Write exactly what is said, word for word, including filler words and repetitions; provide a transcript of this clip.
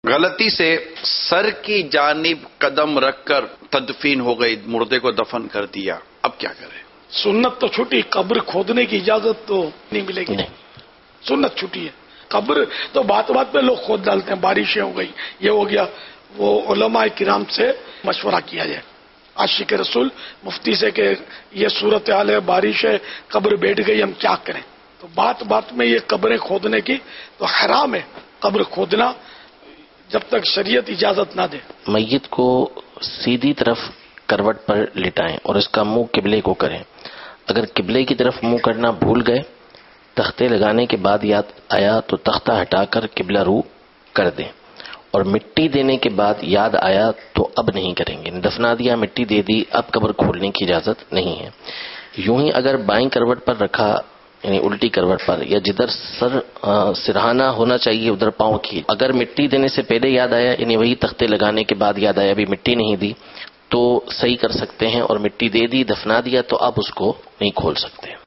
غلطی سے سر کی جانب قدم رکھ کر تدفین ہو گئی، مردے کو دفن کر دیا، اب کیا کریں؟ سنت تو چھوٹی، قبر کھودنے کی اجازت تو نہیں ملے گی. سنت چھوٹی ہے، قبر تو بات بات پہ لوگ کھود ڈالتے ہیں، بارشیں ہو گئی، یہ ہو گیا. وہ علماء کرام سے مشورہ کیا جائے، عاشق رسول مفتی سے کہ یہ صورتحال ہے، بارش ہے، قبر بیٹھ گئی، ہم کیا کریں؟ تو بات بات میں یہ قبریں کھودنے کی تو حرام ہے. قبر کھودنا جب تک شریعت اجازت نہ دے. میت کو سیدھی طرف کروٹ پر لٹائیں اور اس کا منہ قبلے کو کریں. اگر قبلے کی طرف منہ کرنا بھول گئے، تختے لگانے کے بعد یاد آیا تو تختہ ہٹا کر قبلہ رو کر دیں، اور مٹی دینے کے بعد یاد آیا تو اب نہیں کریں گے. دفنا دیا، مٹی دے دی، اب قبر کھولنے کی اجازت نہیں ہے. یوں ہی اگر بائیں کروٹ پر رکھا، یعنی الٹی کروٹ پر، یا جدھر سر سرہانہ ہونا چاہیے ادھر پاؤں کی، اگر مٹی دینے سے پہلے یاد آیا، یعنی وہی تختے لگانے کے بعد یاد آیا ابھی مٹی نہیں دی، تو صحیح کر سکتے ہیں، اور مٹی دے دی، دفنا دیا، تو اب اس کو نہیں کھول سکتے.